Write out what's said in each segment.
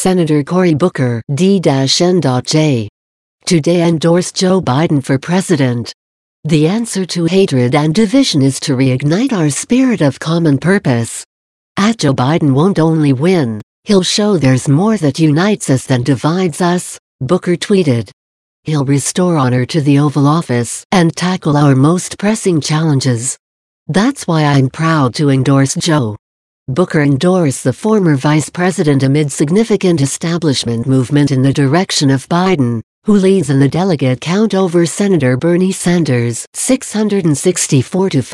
Senator Cory Booker, D-N.J. Today endorsed Joe Biden for president. The answer to hatred and division is to reignite our spirit of common purpose. Joe Biden won't only win, he'll show there's more that unites us than divides us, Booker tweeted. He'll restore honor to the Oval Office and tackle our most pressing challenges. That's why I'm proud to endorse Joe. Booker endorsed the former vice president amid significant establishment movement in the direction of Biden, who leads in the delegate count over Senator Bernie Sanders, 664 to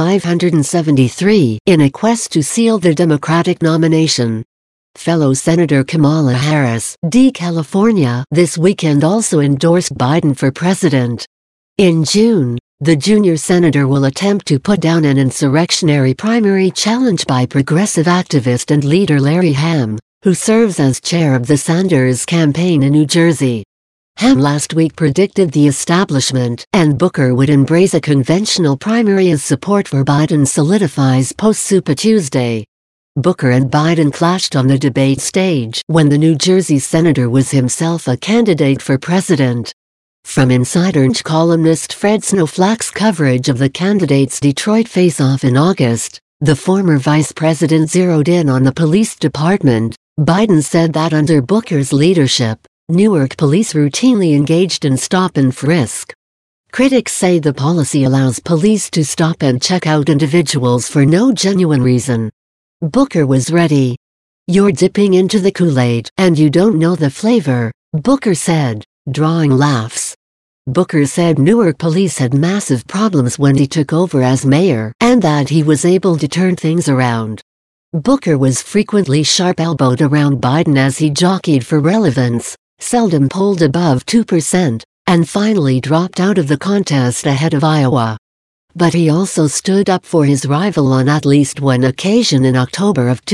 573, in a quest to seal the Democratic nomination. Fellow Senator Kamala Harris, D. California, this weekend also endorsed Biden for president. In June, the junior senator will attempt to put down an insurrectionary primary challenge by progressive activist and leader Larry Hamm, who serves as chair of the Sanders campaign in New Jersey. Hamm last week predicted the establishment and Booker would embrace a conventional primary as support for Biden solidifies post-Super Tuesday. Booker and Biden clashed on the debate stage when the New Jersey senator was himself a candidate for president. From Insider columnist Fred Snowflake's coverage of the candidates' Detroit face-off in August, the former vice president zeroed in on the police department. Biden said that under Booker's leadership, Newark police routinely engaged in stop and frisk. Critics say the policy allows police to stop and check out individuals for no genuine reason. Booker was ready. "You're dipping into the Kool-Aid and you don't know the flavor," Booker said, drawing laughs. Booker said Newark police had massive problems when he took over as mayor and that he was able to turn things around. Booker was frequently sharp-elbowed around Biden as he jockeyed for relevance, seldom polled above 2%, and finally dropped out of the contest ahead of Iowa. But he also stood up for his rival on at least one occasion in October of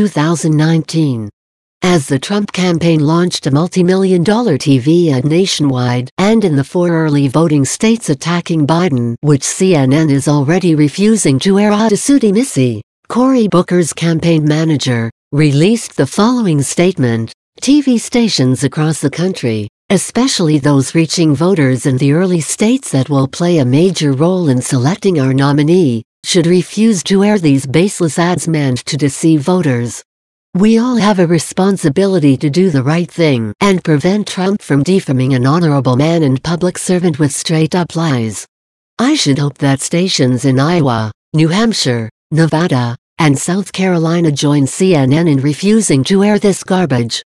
2019. As the Trump campaign launched a multi-million-dollar TV ad nationwide and in the 4 early voting states attacking Biden, which CNN is already refusing to air, Adesudi Missy, Cory Booker's campaign manager, released the following statement: TV stations across the country, especially those reaching voters in the early states that will play a major role in selecting our nominee, should refuse to air these baseless ads meant to deceive voters. We all have a responsibility to do the right thing and prevent Trump from defaming an honorable man and public servant with straight-up lies. I should hope that stations in Iowa, New Hampshire, Nevada, and South Carolina join CNN in refusing to air this garbage.